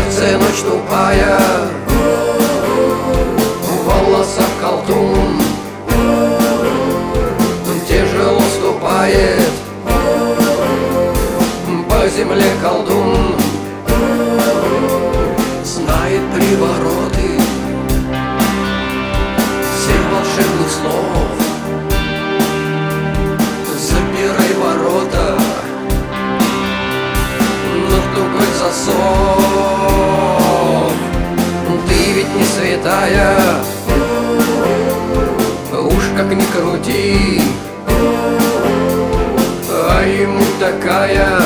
сердце ночь тупая, в волосах колдун, тяжело ступает по земле колдун. Знает привороты всех волшебных слов. Запирай ворота на тугой засов. Ты ведь не святая, уж как ни крути, а ему такая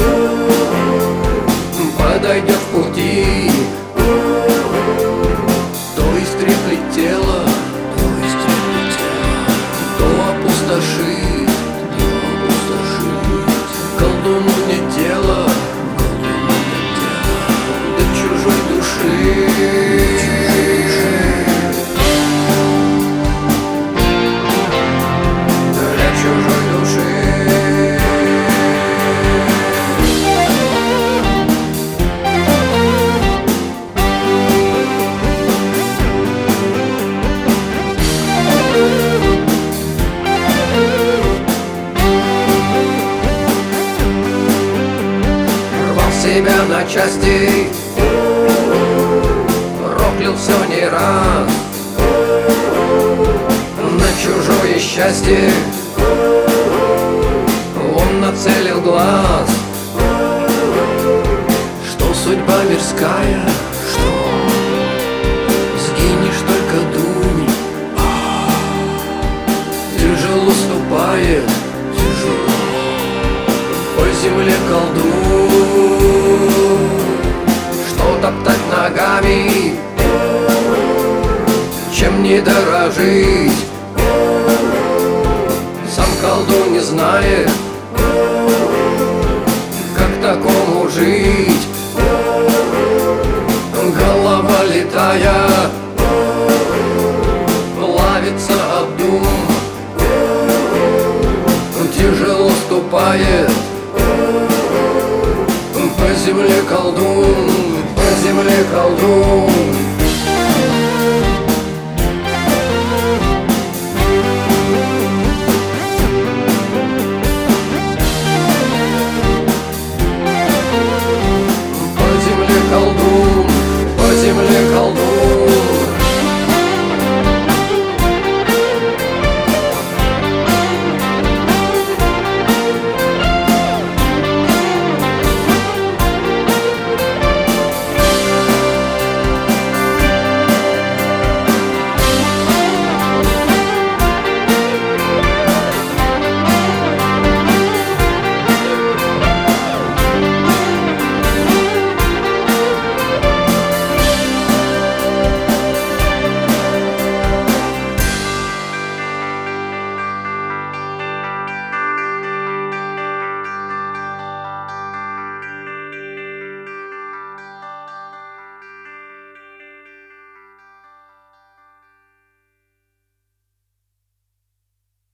подойдет в пути. То истреблит тело, то опустошит, колдуну не дело до чужой души. Для чужой души. Себя на части, проклял все не раз, на чужое счастье он нацелил глаз. Что судьба мирская, что сгинешь, только дунь. Тяжело ступает, тяжело по земле колдун. Что топтать ногами, чем не дорожить, сам колдун не знает, как такому жить. Голова летая плавится об дум, тяжело ступает по земле колдун, по земле колдун.